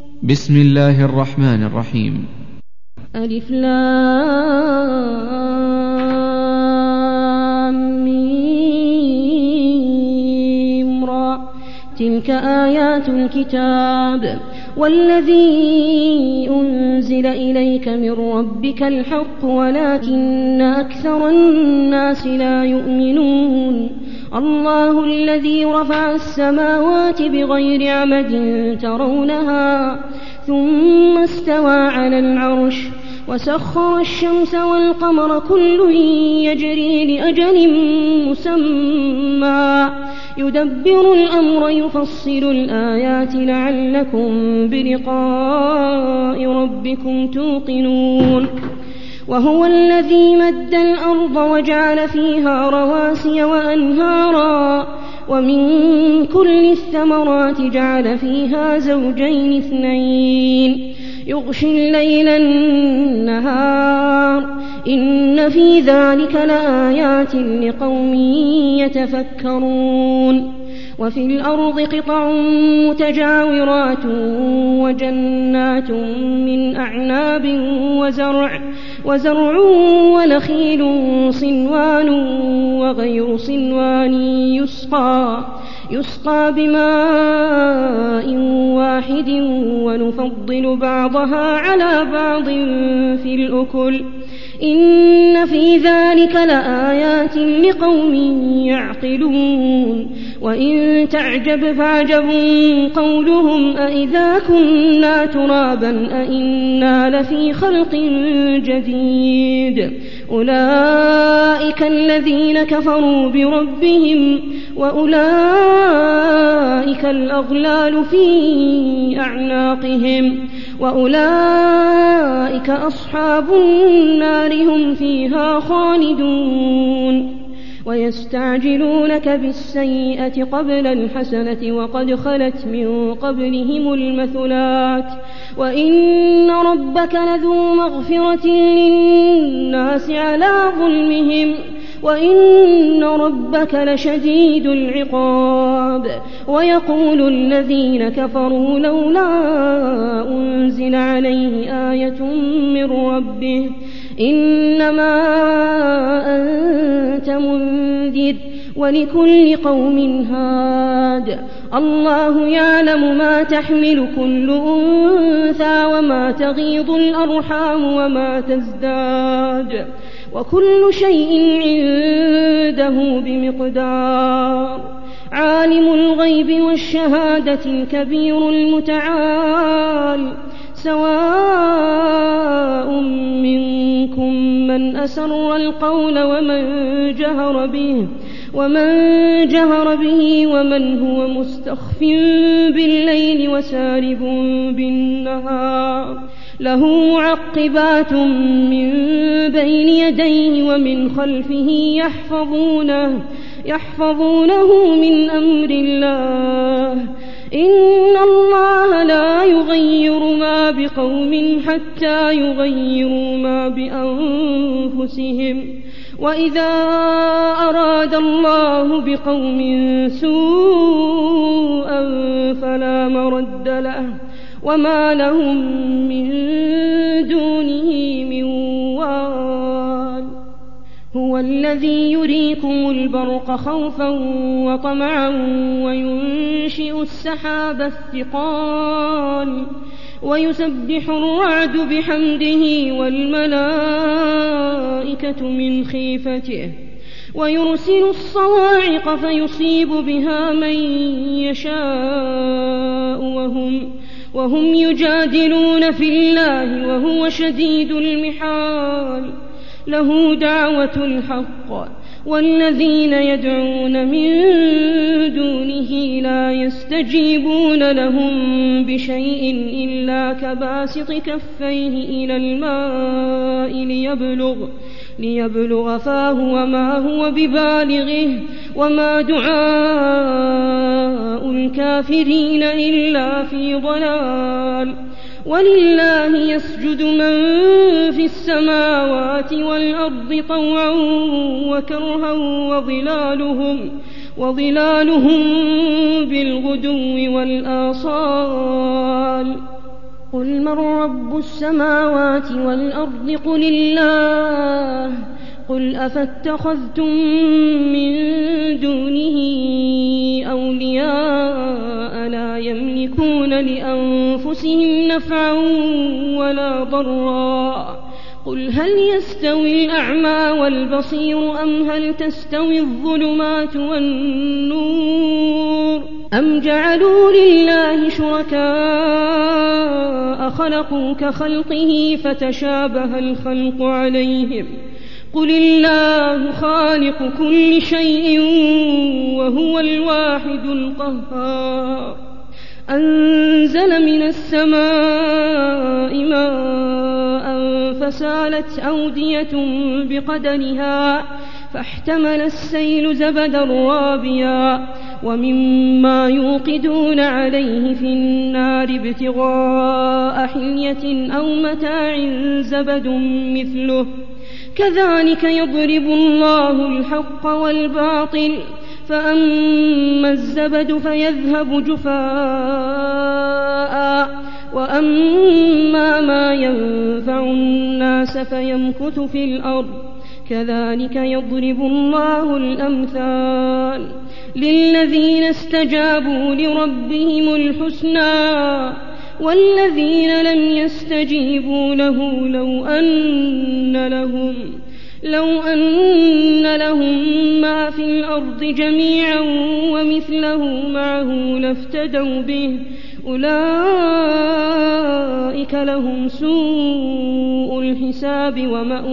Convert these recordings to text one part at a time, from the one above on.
بسم الله الرحمن الرحيم. ألف لام ميم را، تلك آيات الكتاب والذي أنزل إليك من ربك الحق ولكن أكثر الناس لا يؤمنون. الله الذي رفع السماوات بغير عمد ترونها ثم استوى على العرش وسخر الشمس والقمر كل يجري لأجل مسمى يدبر الأمر يفصل الآيات لعلكم بلقاء ربكم توقنون. وهو الذي مد الأرض وجعل فيها رواسي وأنهارا ومن كل الثمرات جعل فيها زوجين اثنين يغشي الليل النهار إن في ذلك لآيات لقوم يتفكرون. وفي الأرض قطع متجاورات وجنات من أعناب وزرع ونخيل صنوان وغير صنوان يسقى بماء واحد ونفضل بعضها على بعض في الأكل إن في ذلك لآيات لقوم يعقلون. وإن تعجب فعجب قولهم أإذا كنا ترابا أإنا لفي خلق جديد أولئك الذين كفروا بربهم وأولئك الأغلال في أعناقهم وأولئك أصحاب النار هم فيها خالدون. ويستعجلونك بالسيئة قبل الحسنة وقد خلت من قبلهم المثلات وإن ربك لذو مغفرة للناس على ظلمهم وإن ربك لشديد العقاب. ويقول الذين كفروا لولا أنزل عليه آية من ربه إنما أنت منذر ولكل قوم هاد الله يعلم ما تحمل كل أنثى وما تغيض الأرحام وما تزداد وكل شيء عنده بمقدار. عالم الغيب والشهادة الكبير المتعال سواء منكم من أسر القول ومن جهر به ومن هو مستخف بالليل وسارب بالنهار له معقبات من بين يديه ومن خلفه يحفظونه من أمر الله إن الله لا يغير ما بقوم حتى يغيروا ما بأنفسهم وإذا أراد الله بقوم سوءا فلا مرد له وما لهم من دونه من وال. هو الذي يريكم البرق خوفا وطمعا وينشئ السحاب الثقال ويسبح الرعد بحمده والملائكة من خيفته ويرسل الصواعق فيصيب بها من يشاء وهم يجادلون في الله وهو شديد المحال. له دعوة الحق والذين يدعون من دونه لا يستجيبون لهم بشيء إلا كباسط كفيه إلى الماء ليبلغ فاه وما هو ببالغه وما دعاء الكافرين إلا في ضلال. ولله يسجد من في السماوات والأرض طوعا وكرها وظلالهم بالغدو والآصال قل من رب السماوات والأرض قل الله قل أفاتخذتم من دونه أولياء لا يملكون لأنفسهم نفعا ولا ضرا قل هل يستوي الأعمى والبصير أم هل تستوي الظلمات والنور أم جعلوا لله شركاء خلقوا كخلقه فتشابه الخلق عليهم قل الله خالق كل شيء وهو الواحد القهار أنزل من السماء ماء فسالت أودية بقدرها فاحتمل السيل زبدا رابيا ومما يوقدون عليه في النار ابتغاء حلية أو متاع زبد مثله كذلك يضرب الله الحق والباطل فأما الزبد فيذهب جفاء وأما ما ينفع الناس فيمكث في الأرض كذلك يضرب الله الأمثال للذين استجابوا لربهم الحسنى والذين لم يستجيبوا له لو أن لهم ما في الأرض جميعا ومثله معه لافتدوا به أولئك لهم سوء الحساب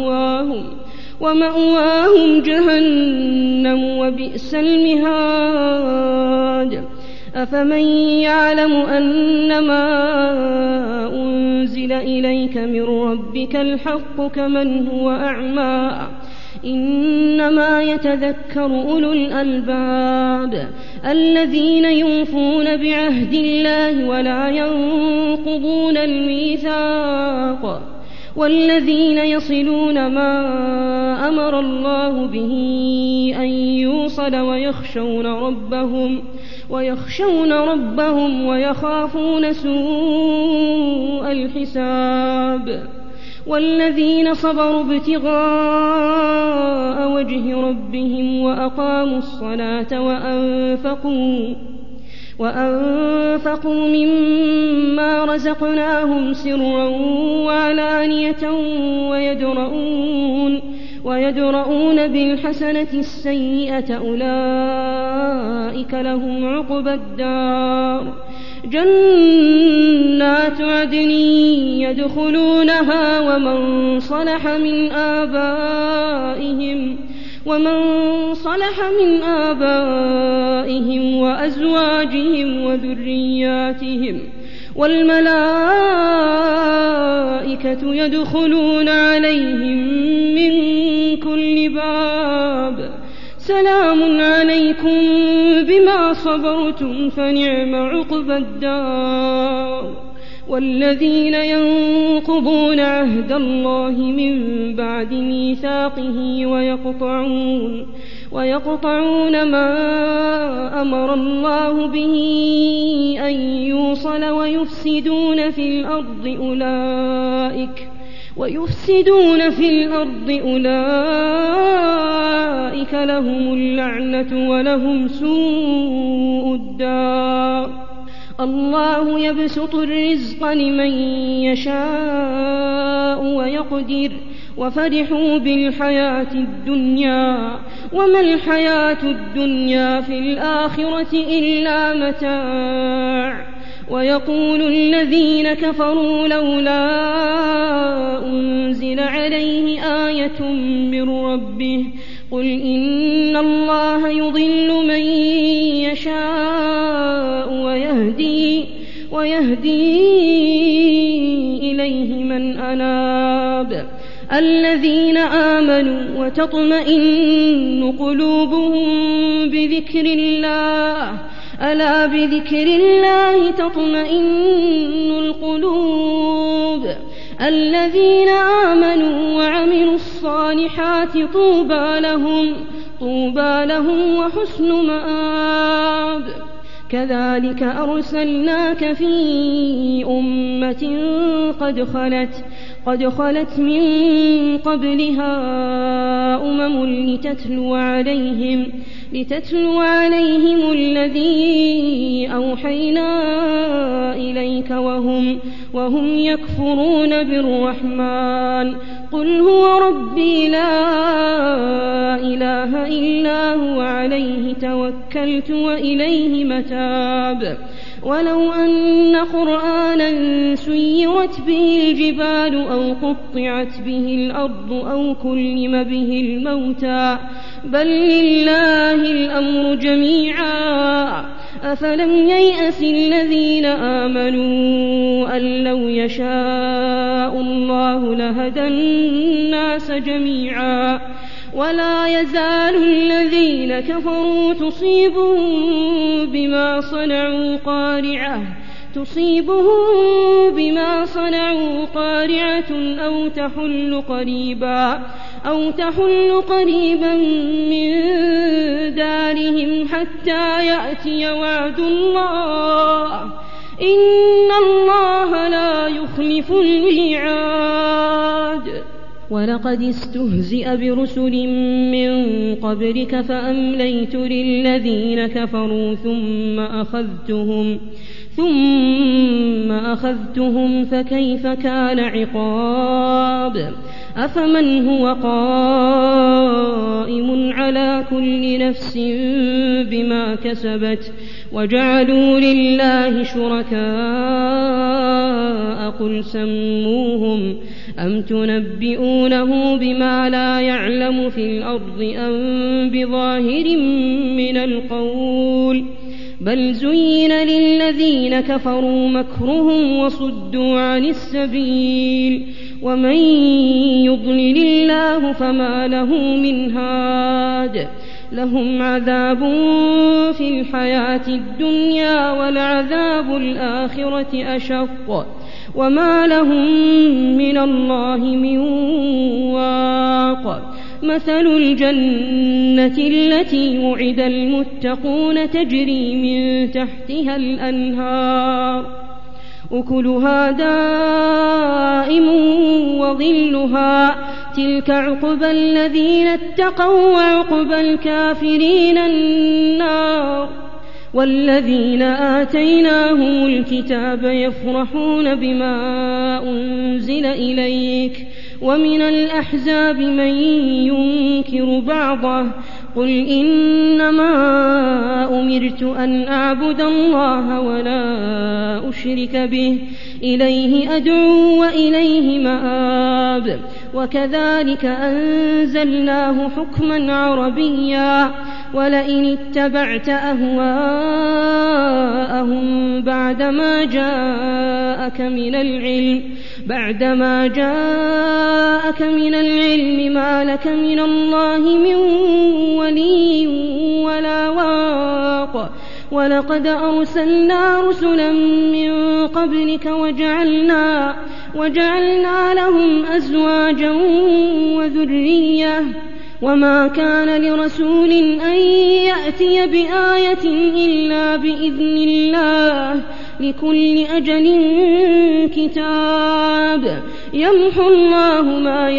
ومأواهم جهنم وبئس المهاد أفمن يعلم أنما أنزل إليك من ربك الحق كمن هو أعمى إنما يتذكر أولو الألباب الذين يوفون بعهد الله ولا ينقضون الميثاق والذين يصلون ما أمر الله به أن يوصل ويخشون ربهم ويخافون سوء الحساب والذين صبروا ابتغاء وجه ربهم وأقاموا الصلاة وأنفقوا مما رزقناهم سرا وعلانية ويدرؤون بالحسنة السيئة أولئك لهم عقبى الدار جنات عدن يدخلونها ومن صلح من آبائهم وأزواجهم وذرياتهم والملائكة يدخلون عليهم من كل باب سلام عليكم بما صبرتم فنعم عقبى الدار والذين ينقضون عهد الله من بعد ميثاقه ويقطعون ما أمر الله به أن يوصل ويفسدون في الأرض أولئك لهم اللعنة ولهم سوء الدار الله يبسط الرزق لمن يشاء ويقدر وفرحوا بالحياة الدنيا وما الحياة الدنيا في الآخرة إلا متاع ويقول الذين كفروا لولا أنزل عليه آية من ربه قل إن الله يضل من يشاء ويهدي إليه من أناب الذين آمنوا وتطمئن قلوبهم بذكر الله ألا بذكر الله تطمئن القلوب الذين آمنوا وعملوا الصالحات طوبى لهم وحسن مآب كذلك أرسلناك في أمة قد خلت من قبلها لتتلو عليهم الذي أوحينا إليك وهم يكفرون بالرحمن. قل هو ربي لا إله إلا هو عليه توكلت وإليه متاب. ولو أن قرآنا سيرت به الجبال أو قطعت به الأرض أو كلم به الموتى بل لله الأمر جميعا أفلم ييأس الذين آمنوا أن لو يشاء الله لهدى الناس جميعا ولا يزال الذين كفروا تصيبهم بما صنعوا قارعة أو تحل قريبا من دارهم حتى يأتي وعد الله إن الله لا يخلف الميعاد. ولقد استهزئ برسل من قبلك فأمليت للذين كفروا ثم أخذتهم فكيف كان عقاب. أفمن هو قائم على كل نفس بما كسبت وجعلوا لله شركاء قل سموهم أم تنبئونه بما لا يعلم في الأرض أم بظاهر من القول بل زين للذين كفروا مكرهم وصدوا عن السبيل ومن يضلل الله فما له من هاد. لهم عذاب في الحياة الدنيا ولعذاب الآخرة أشق وما لهم من الله من واق. مثل الجنة التي وعد المتقون تجري من تحتها الأنهار أكلها دائم وظلها تلك عقبى الذين اتقوا وعقبى الكافرين النار. والذين آتيناهم الكتاب يفرحون بما أنزل إليك ومن الأحزاب من ينكر بعضه قل إنما أمرت أن أعبد الله ولا أشرك به إليه أدعو وإليه مآب. وكذلك أنزلناه حكما عربيا ولئن اتبعت أهواءهم بعدما جاءك من العلم ما لك من الله من ولي ولا واق. ولقد أرسلنا رسلا من قبلك وجعلنا لهم أزواجا وذرية وما كان لرسول أن يأتي بآية إلا بإذن الله لكل أجل كتاب. يمحو الله ما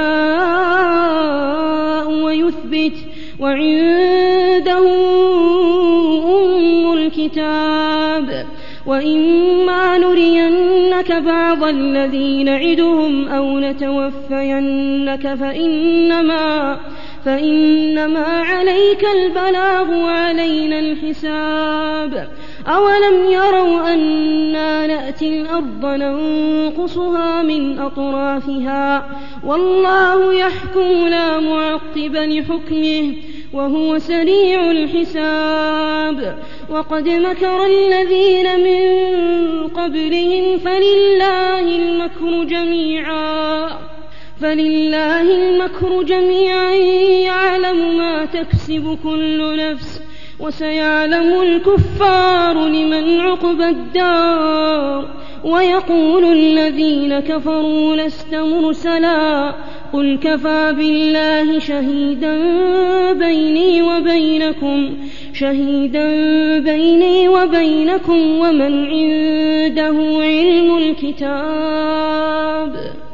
يشاء ويثبت وعنده أم الكتاب. وإما نرينك بعض الذي نعدهم أو نتوفينك فإنما عليك البلاغ وعلينا الحساب. أولم يروا أنا نأتي الأرض ننقصها من أطرافها والله يحكم لا معقب لحكمه وهو سريع الحساب. وقد مكر الذين من قبلهم فلله المكر جميعا يعلم ما تكسب كل نفس وسيعلم الكفار لمن عقبى الدار. ويقول الذين كفروا لست مرسلا قل كفى بالله شهيدا بيني وبينكم شهيدا بيني وبينكم ومن عنده علم الكتاب.